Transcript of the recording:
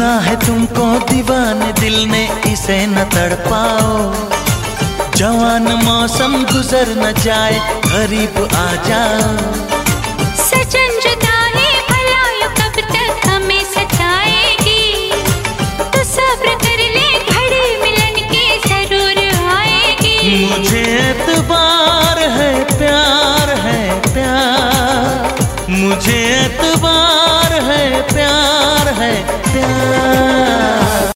चुना है तुमको दीवाने दिल ने, इसे न तड़पाओ। जवान मौसम गुजर न जाए, करीब आ जाओ।